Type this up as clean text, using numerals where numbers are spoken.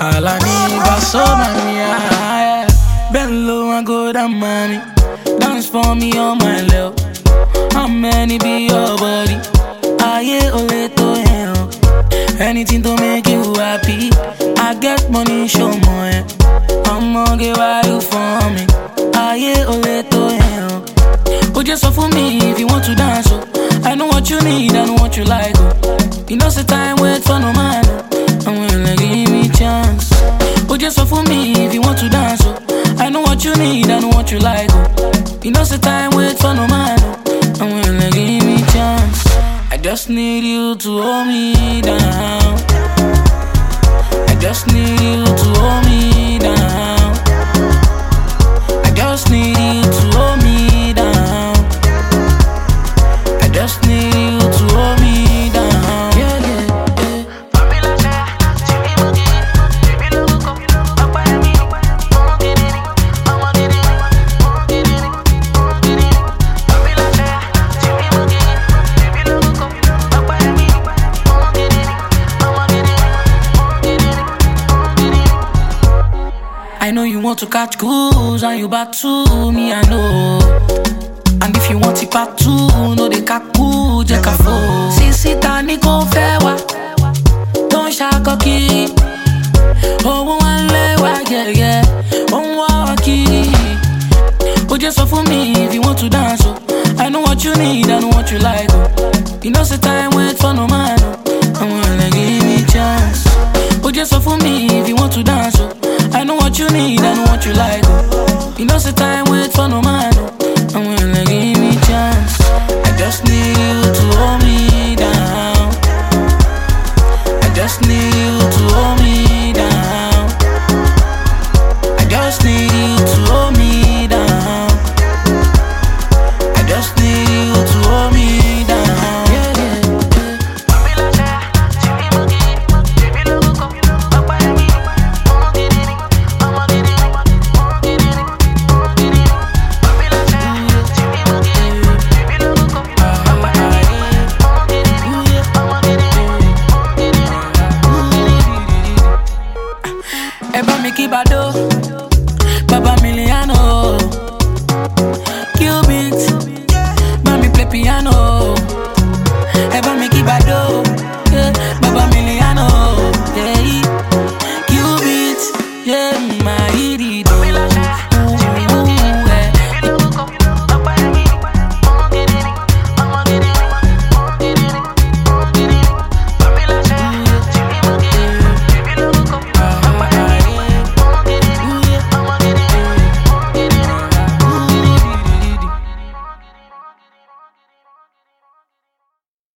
Alani basso mania. Bend low and go down, mommy. Dance for me on my love. How many be your body? Aye, ole to hell. Anything to make you happy. I get money, show more. I'ma get why you for me. Aye, ole to hell. Oh, just for me if you want to dance. Oh, I know what you need, I know what you like. Oh, you know, say time wait for no man. I'm willing, give me chance. Oh, just for me if you want to dance. Oh, I know what you need, I know what you like. Oh, you know, say time wait for no man. I'm willing, give me chance. I just need you to hold me down. I just need you to hold me down. I just need you to hold me down. I just need you to hold me down. Yeah, yeah, yeah. I know you want to catch cruise and you back to me, I know. And if you want it part two, no they kaku, jekafo. Sisi tani ko fewa, don't shaka ki. Oh one lewa, yeah yeah, oh waki. Oh just for me if you want to dance. Oh, I know what you need, I know what you like. Oh, you know say time wait for no man. Oh, I'm gonna give me chance. Oh just for me if you want to dance. Oh, I know what you need, I know what you like. Oh, you know say time wait for no man. Oh, I'm willing, give me chance. I just need you to hold me down. I just need you to hold me down. I just need you to hold me down. I just need you to hold me down. Yeah, yeah, yeah. Eba mi kibado, Baba Miliano, Cubit, mami play piano. Eba mi kibado, yeah, Baba Miliano, yeah, Cubit, yeah.